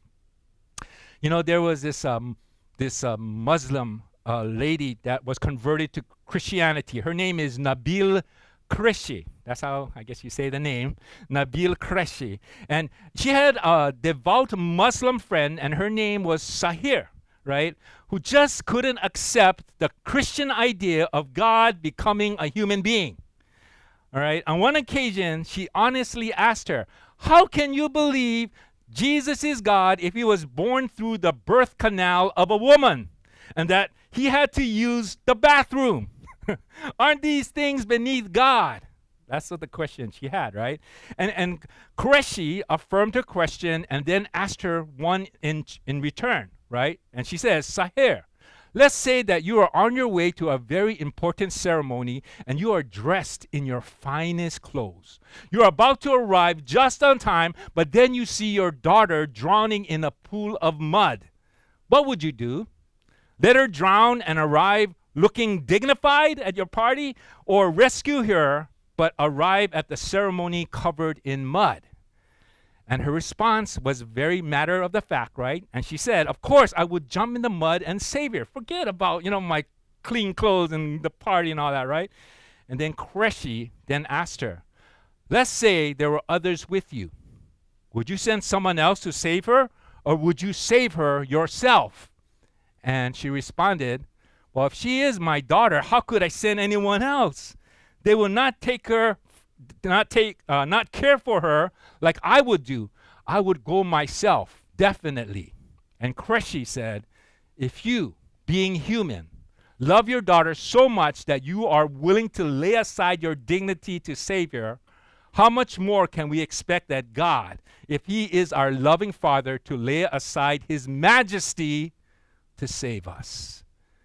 You know, there was this um, this uh, Muslim uh, lady that was converted to Christianity. Her name is Nabil Qureshi. That's how I guess you say the name, Nabil Qureshi. And she had a devout Muslim friend, and her name was Sahir, right? Who just couldn't accept the Christian idea of God becoming a human being. All right. On one occasion, she honestly asked her, how can you believe Jesus is God if he was born through the birth canal of a woman and that he had to use the bathroom? Aren't these things beneath God? That's what the question she had, right? And and Qureshi affirmed her question and then asked her one in, in return, right? And she says, Sahir, let's say that you are on your way to a very important ceremony and you are dressed in your finest clothes. You're about to arrive just on time, but then you see your daughter drowning in a pool of mud. What would you do? Let her drown and arrive looking dignified at your party, or rescue her but arrive at the ceremony covered in mud? And her response was very matter of the fact, right? And she said, of course, I would jump in the mud and save her. Forget about, you know, my clean clothes and the party and all that, right? And then Qureshi then asked her, let's say there were others with you. Would you send someone else to save her, or would you save her yourself? And she responded, well, if she is my daughter, how could I send anyone else? They will not take her, not take, uh, not care for her like I would do. I would go myself, definitely. And Qureshi said, if you, being human, love your daughter so much that you are willing to lay aside your dignity to save her, how much more can we expect that God, if he is our loving Father, to lay aside his majesty to save us?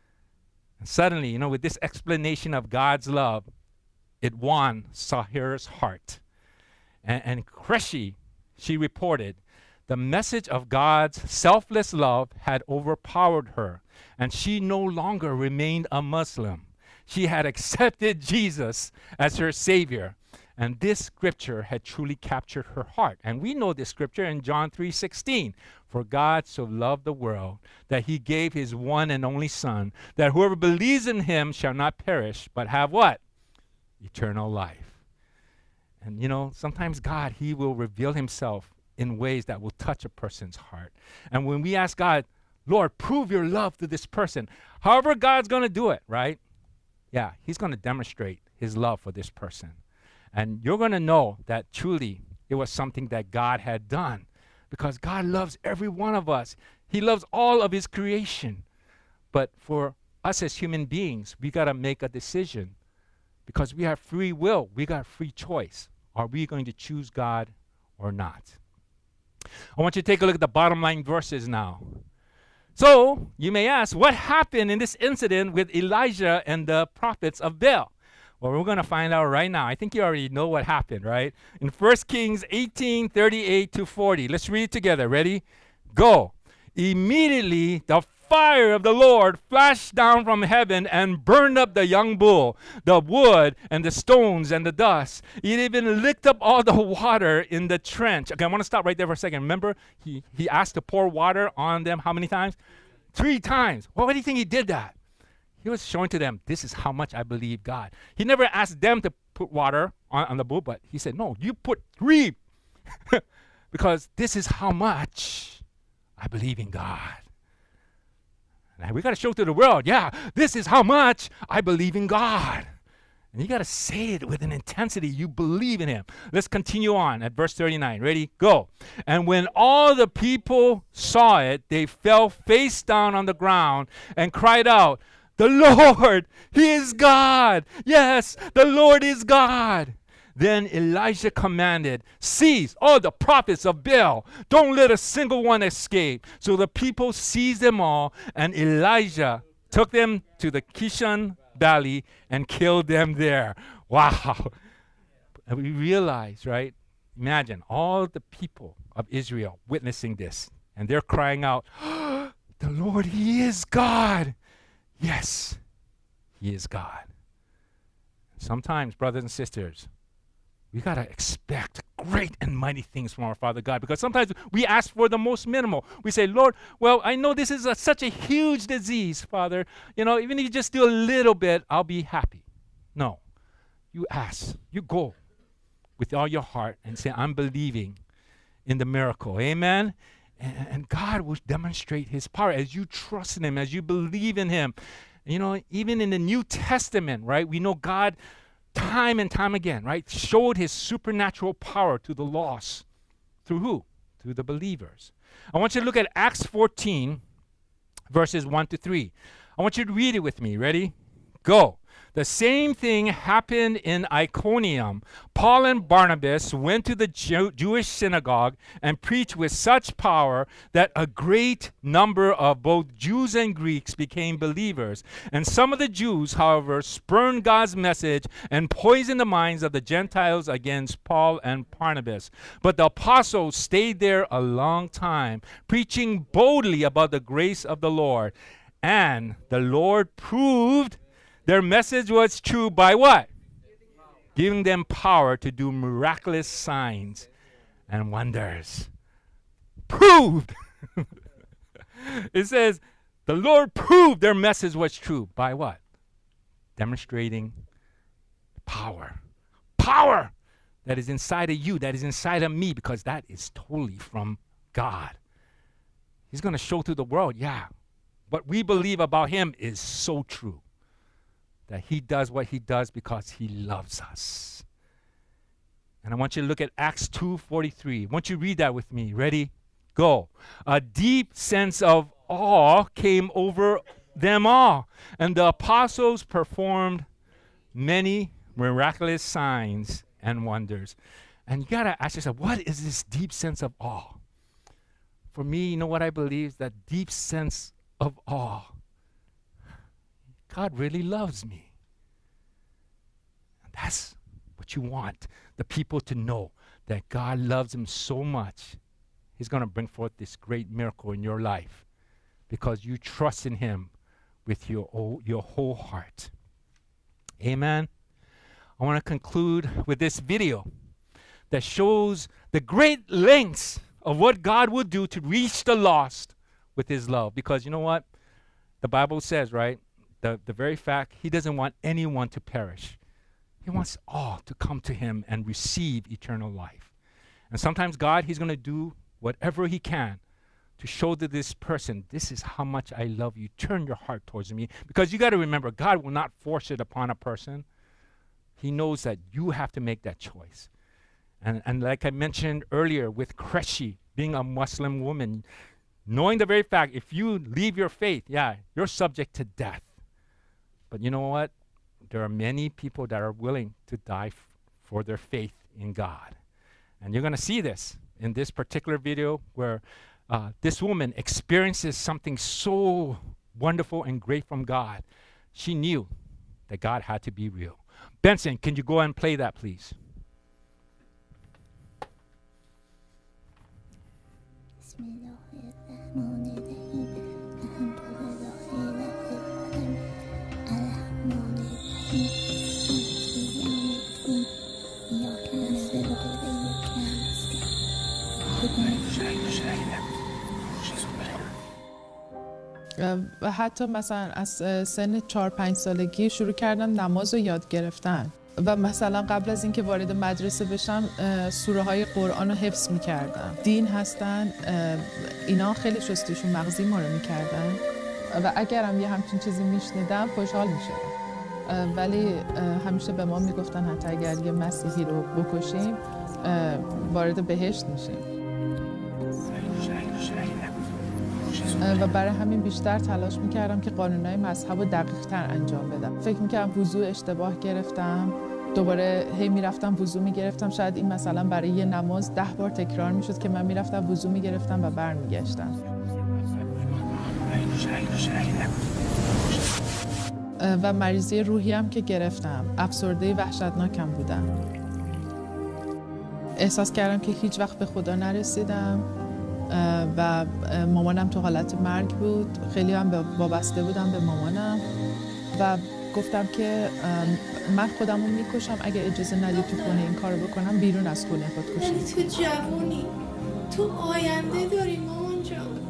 And suddenly, you know, with this explanation of God's love, it won Sahir's heart. And, and Qureshi, she reported, the message of God's selfless love had overpowered her, and she no longer remained a Muslim. She had accepted Jesus as her Savior. And this scripture had truly captured her heart. And we know this scripture in John three sixteen. For God so loved the world that he gave his one and only Son, that whoever believes in him shall not perish, but have what? Eternal life. And you know, sometimes God, he will reveal himself in ways that will touch a person's heart. And when we ask God, Lord, prove your love to this person, however God's going to do it, right? Yeah, he's going to demonstrate his love for this person. And you're going to know that truly it was something that God had done, because God loves every one of us. He loves all of his creation. But for us as human beings, we got to make a decision, because we have free will. We got free choice. Are we going to choose God or not? I want you to take a look at the bottom line verses now. So, you may ask, what happened in this incident with Elijah and the prophets of Baal? Well, we're going to find out right now. I think you already know what happened, right? In First Kings eighteen, thirty-eight to forty. Let's read it together. Ready? Go. Immediately, the fire of the Lord flashed down from heaven and burned up the young bull, the wood, and the stones, and the dust. It even licked up all the water in the trench. Okay, I want to stop right there for a second. Remember, he, he asked to pour water on them how many times? Three times. Well, why do you think he did that? He was showing to them, this is how much I believe God. He never asked them to put water on, on the bull, but he said, no, you put three. Because this is how much I believe in God. And we got to show to the world, yeah, this is how much I believe in God. And you got to say it with an intensity. You believe in him. Let's continue on at verse thirty-nine. Ready? Go. And when all the people saw it, they fell face down on the ground and cried out, the Lord, he is God. Yes, the Lord is God. Then Elijah commanded, seize all the prophets of Baal. Don't let a single one escape. So the people seized them all, and Elijah took them to the Kishon Valley and killed them there. Wow. And we realize, right? Imagine all the people of Israel witnessing this, and they're crying out, oh, the Lord, he is God. Yes, he is God. Sometimes, brothers and sisters, we got to expect great and mighty things from our Father God, because sometimes we ask for the most minimal. We say, Lord, well, I know this is a, such a huge disease, Father. You know, even if you just do a little bit, I'll be happy. No. You ask. You go with all your heart and say, I'm believing in the miracle. Amen? And, and God will demonstrate his power as you trust in him, as you believe in him. You know, even in the New Testament, right, we know God time and time again, right, showed his supernatural power to the lost. Through who? Through the believers. I want you to look at Acts fourteen, verses one to three. I want you to read it with me. Ready? Go. The same thing happened in Iconium. Paul and Barnabas went to the Jew- Jewish synagogue and preached with such power that a great number of both Jews and Greeks became believers. And some of the Jews, however, spurned God's message and poisoned the minds of the Gentiles against Paul and Barnabas. But the apostles stayed there a long time, preaching boldly about the grace of the Lord. And the Lord proved their message was true by what? Giving them power to do miraculous signs and wonders. Proved. It says, the Lord proved their message was true. By what? Demonstrating power. Power that is inside of you, that is inside of me, because that is totally from God. He's going to show to the world, yeah, what we believe about him is so true. That he does what he does because he loves us. And I want you to look at Acts two forty-three. I want you to read that with me. Ready? Go. A deep sense of awe came over them all, and the apostles performed many miraculous signs and wonders. And you got to ask yourself, what is this deep sense of awe? For me, you know what I believe is that deep sense of awe. God really loves me. And that's what you want the people to know, that God loves them so much. He's going to bring forth this great miracle in your life because you trust in him with your, o- your whole heart. Amen. I want to conclude with this video that shows the great lengths of what God will do to reach the lost with his love. Because you know what? The Bible says, right? The, the very fact he doesn't want anyone to perish. He wants all to come to him and receive eternal life. And sometimes God, he's going to do whatever he can to show to this person, this is how much I love you. Turn your heart towards me. Because you got to remember, God will not force it upon a person. He knows that you have to make that choice. And, and like I mentioned earlier with Kreshi, being a Muslim woman, knowing the very fact, if you leave your faith, yeah, you're subject to death. But you know what? There are many people that are willing to die f- for their faith in God. And you're going to see this in this particular video where uh, this woman experiences something so wonderful and great from God. She knew that God had to be real. Benson, can you go ahead and play that, please? و حتی مثلا از سن چهار پنج سالگی شروع کردن نماز رو یاد گرفتن و مثلا قبل از اینکه وارد مدرسه بشن سوره های قرآن رو حفظ میکردن. دین هستن، اینا خیلی شستشون مغزی ما رو میکردن و اگرم یه همچین چیزی میشنیدم خوشحال میشدم، ولی همیشه به ما میگفتن حتی اگر یه مسیحی رو بکشیم وارد بهشت میشیم و برای همین بیشتر تلاش میکردم که قانونهای مذهب رو دقیق تر انجام بدم. فکر میکردم وضوء اشتباه گرفتم، دوباره هی میرفتم وضوء میگرفتم، شاید این مثلا برای یه نماز ده بار تکرار میشد که من میرفتم وضوء میگرفتم و برمیگشتم. و مریضی روحی هم که گرفتم، افسرده وحشتناکم بودم. احساس کردم که هیچ وقت به خدا نرسیدم و مامانم تو حالت مرگ بود. خیلی هم وابسته بودم به مامانم و گفتم که من خودم رو میکشم اگه اجازه ندید تو خونه این کارو بکنم، بیرون از خونه خودکشی. ولی تو جوونی، تو آینده داری مامان جان.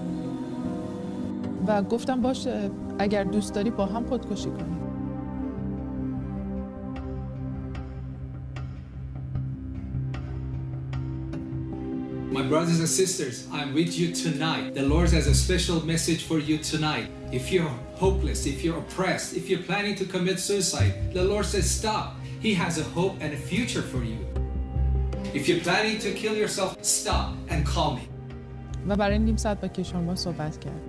و گفتم باشه اگر دوست داری با هم خودکشی کنیم. My brothers and sisters, I'm with you tonight. The Lord has a special message for you tonight. If you're hopeless, if you're oppressed, if you're planning to commit suicide, the Lord says stop. He has a hope and a future for you. If you're planning to kill yourself, stop and call me. و برای نیم ساعت با کشورما صحبت کرد.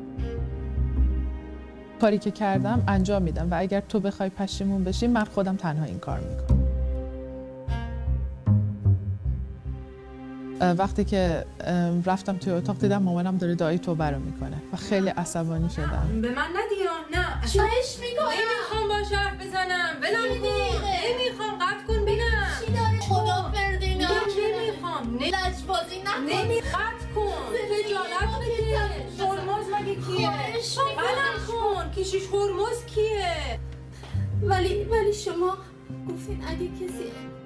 کاری که کردم انجام میدم و اگر تو بخوای پشیمون بشی من خودم تنها این کار میکنم. وقتی که رفتم توی اتاق دیدم مامانم داره دعای توبه رو میکنه و خیلی عصبانی شدم. به من ندیا، نه چایش میکنم. نمیخوام باش حرف بزنم، ولم کن. نمیخوام، قطع کن بینم. چی داره خدا فردینا؟ نمیخوام. لجبازی نکن. نمی قطع کن. خجالت بکش. هرمز مگه کیه؟ ولم کن. کشیش هرمز کیه؟ ولی ولی شما گفتین اگه کسی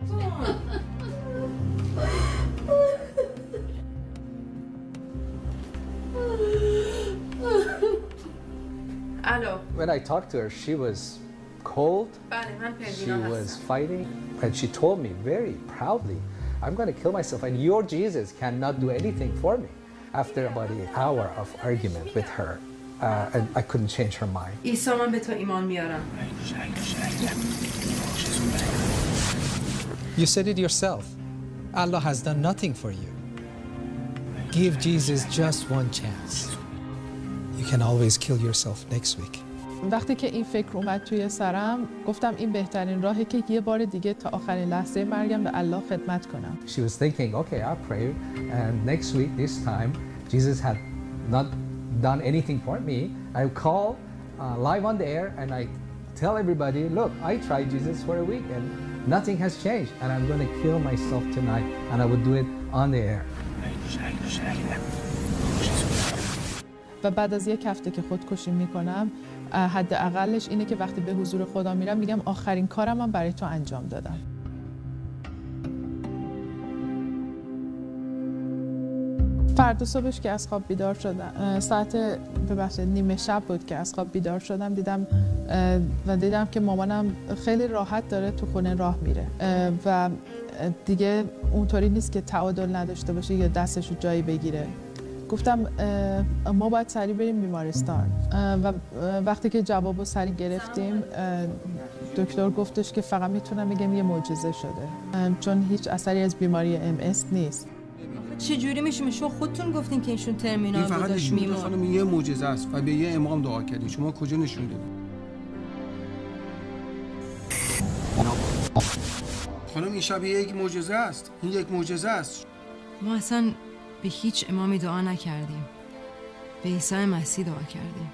الو. When I talked to her, she was cold. بله من She پروینا was هستم. fighting, and she told me very proudly, "I'm going to kill myself, and your Jesus cannot do anything for me." After about an hour of argument with her, uh, and I couldn't change her mind. عیسی من به تو ایمان میارم. You said it yourself. Allah has done nothing for you. Give Jesus just one chance. You can always kill yourself next week. وقتی که این فکر اومد توی سرم گفتم این بهترین راهه که یه بار دیگه تا آخرین لحظه مرگم به الله خدمت کنم. She was thinking, okay, I'll pray, and next week, this time, Jesus had not done anything for me. I call uh, live on the air, and I tell everybody, look, I tried Jesus for a week, and nothing has changed, and I'm going to kill myself tonight, and I would do it on the air. و بعد از یک هفته که خودکشی میکنم حداقلش اینه که وقتی به حضور خدا میرم میگم آخرین کارم من برای تو انجام دادم. فردا صبحش که از خواب بیدار شدم، ساعت ببخشید نیمه شب بود که از خواب بیدار شدم، دیدم و دیدم که مامانم خیلی راحت داره تو خونه راه میره و دیگه اونطوری نیست که تعادل نداشته باشه یا دستش رو جایی بگیره. گفتم ما باید سریع بریم بیمارستان و وقتی که جواب رو سریع گرفتیم دکتر گفتش که فقط میتونم بگم یه معجزه شده چون هیچ اثری از بیماری ام اس نیست. چه جوری میشه؟ شما خودتون گفتین که ایشون ترمینال بود، فقط داشت نشون میمرد. خانم یه معجزه است و به یه امام دعا کردین. شما کجا نشون دادین؟ خانم این شب یک معجزه است. این یک معجزه است. ما اصلا به هیچ امامی دعا نکردیم. به عیسی مسیح دعا کردیم.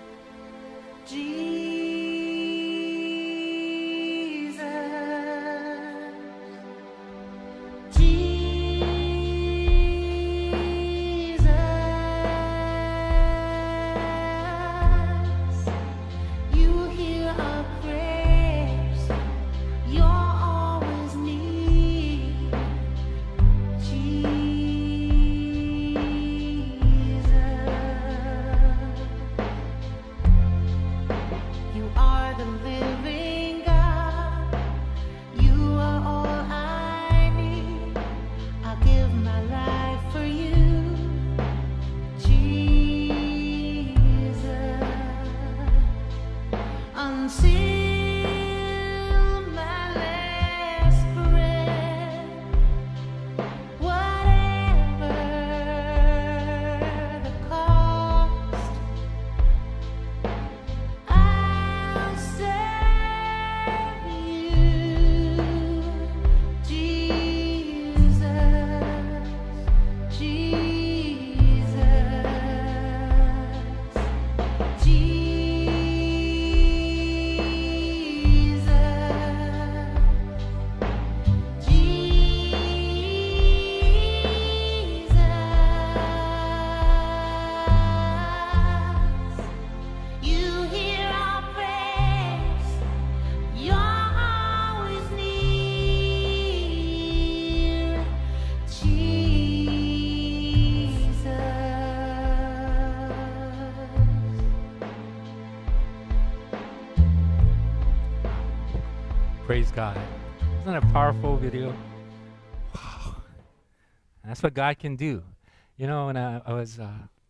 Praise God. Isn't that a powerful video? Wow. That's what God can do. You know, when I, I was uh,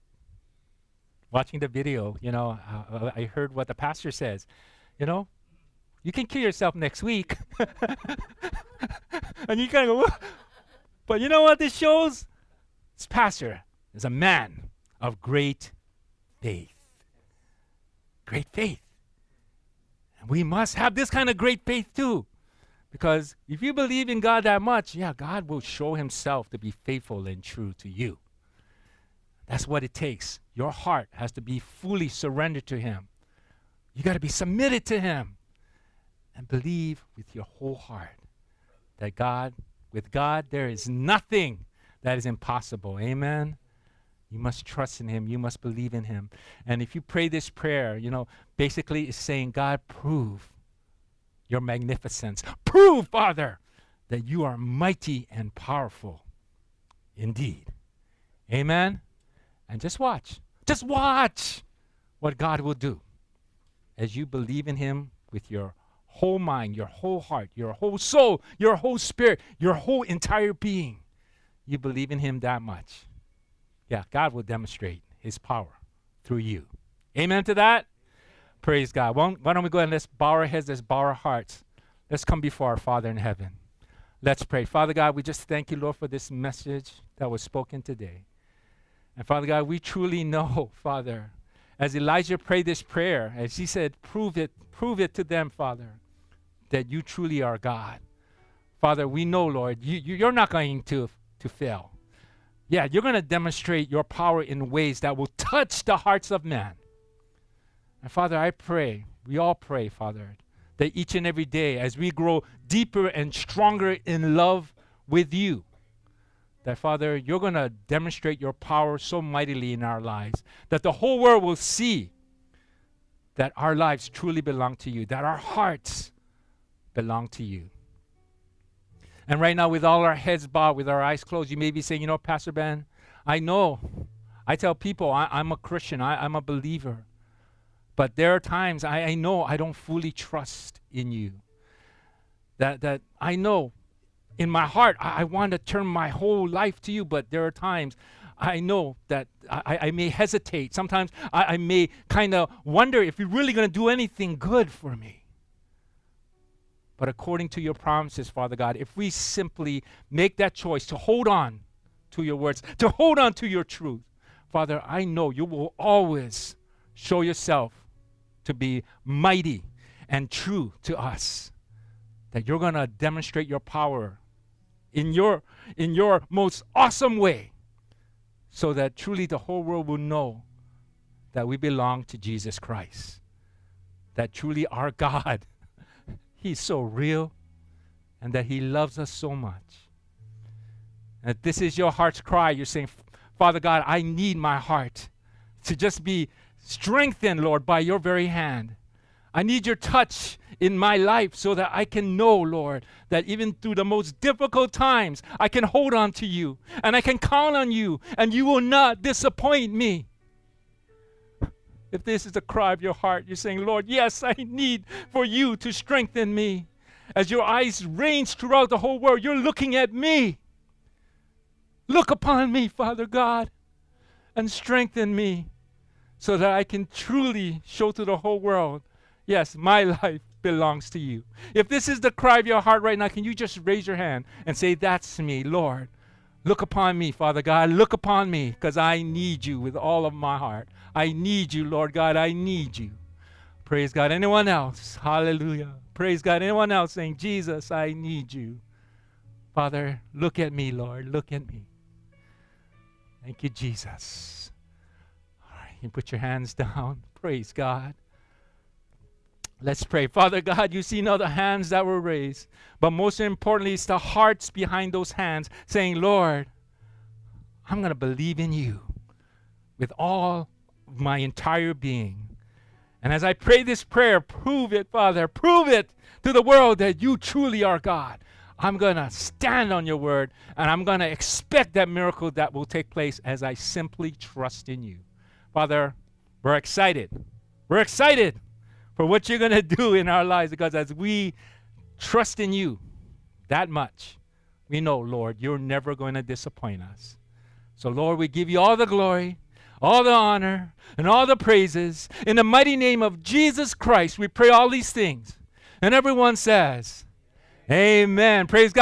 watching the video, you know, uh, I heard what the pastor says. You know, you can kill yourself next week. And you kind of go, "What?" But you know what this shows? This pastor is a man of great faith. Great faith. And we must have this kind of great faith too. Because if you believe in God that much, yeah, God will show himself to be faithful and true to you. That's what it takes. Your heart has to be fully surrendered to him. You got to be submitted to him. And believe with your whole heart that God, with God, there is nothing that is impossible. Amen? You must trust in him. You must believe in him. And if you pray this prayer, you know, basically it's saying, God, prove your magnificence. Prove, Father, that you are mighty and powerful indeed. Amen? And just watch. Just watch what God will do as you believe in him with your whole mind, your whole heart, your whole soul, your whole spirit, your whole entire being. You believe in him that much. Yeah, God will demonstrate his power through you. Amen to that? Praise God. Why don't, why don't we go ahead and let's bow our heads, let's bow our hearts. Let's come before our Father in heaven. Let's pray. Father God, we just thank you, Lord, for this message that was spoken today. And Father God, we truly know, Father, as Elijah prayed this prayer, as he said, prove it, prove it to them, Father, that you truly are God. Father, we know, Lord, you, you, you're not going to, to fail. Yeah, you're going to demonstrate your power in ways that will touch the hearts of men. And Father, I pray, we all pray, Father, that each and every day as we grow deeper and stronger in love with you, that, Father, you're going to demonstrate your power so mightily in our lives, that the whole world will see that our lives truly belong to you, that our hearts belong to you. And right now, with all our heads bowed, with our eyes closed, you may be saying, you know, Pastor Ben, I know, I tell people I, I'm a Christian, I, I'm a believer. But there are times I, I know I don't fully trust in you. That, that I know in my heart, I, I want to turn my whole life to you, but there are times I know that I, I may hesitate. Sometimes I, I may kind of wonder if you're really going to do anything good for me. But according to your promises, Father God, if we simply make that choice to hold on to your words, to hold on to your truth, Father, I know you will always show yourself to be mighty and true to us, that you're going to demonstrate your power in your, in your most awesome way, so that truly the whole world will know that we belong to Jesus Christ, that truly our God, He's so real, and that He loves us so much. And if this is your heart's cry, you're saying, Father God, I need my heart to just be strengthened, Lord, by your very hand. I need your touch in my life so that I can know, Lord, that even through the most difficult times, I can hold on to you and I can count on you and you will not disappoint me. If this is the cry of your heart, you're saying, Lord, yes, I need for you to strengthen me. As your eyes range throughout the whole world, you're looking at me. Look upon me, Father God, and strengthen me so that I can truly show to the whole world, yes, my life belongs to you. If this is the cry of your heart right now, can you just raise your hand and say, that's me, Lord. Look upon me, Father God. Look upon me, because I need you with all of my heart. I need you, Lord God. I need you. Praise God. Anyone else? Hallelujah. Praise God. Anyone else saying, Jesus, I need you. Father, look at me, Lord. Look at me. Thank you, Jesus. All right, you put your hands down. Praise God. Let's pray. Father God, you see now the hands that were raised. But most importantly, it's the hearts behind those hands saying, Lord, I'm going to believe in you with all of my entire being. And as I pray this prayer, prove it, Father. Prove it to the world that you truly are God. I'm going to stand on your word, and I'm going to expect that miracle that will take place as I simply trust in you. Father, we're excited. We're excited for what you're going to do in our lives, because as we trust in you that much, we know, Lord, you're never going to disappoint us. So, Lord, we give you all the glory, all the honor, and all the praises. In the mighty name of Jesus Christ, we pray all these things. And everyone says, amen. Praise God.